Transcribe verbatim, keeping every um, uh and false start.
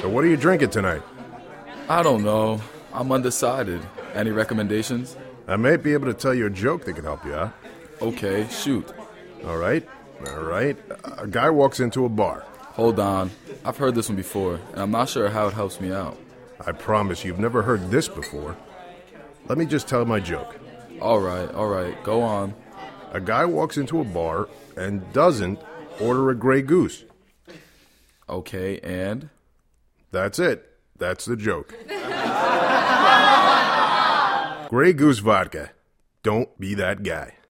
what are you drinking tonight? I don't know. I'm undecided. Any recommendations? I may be able to tell you a joke that can help you out. Okay, shoot. All right, all right. A guy walks into a bar. Hold on. I've heard this one before, and I'm not sure how it helps me out. I promise you've never heard this before. Let me just tell my joke. All right, all right. Go on. A guy walks into a bar and doesn't order a Grey Goose. Okay, and? That's it. That's the joke. Grey Goose vodka. Don't be that guy.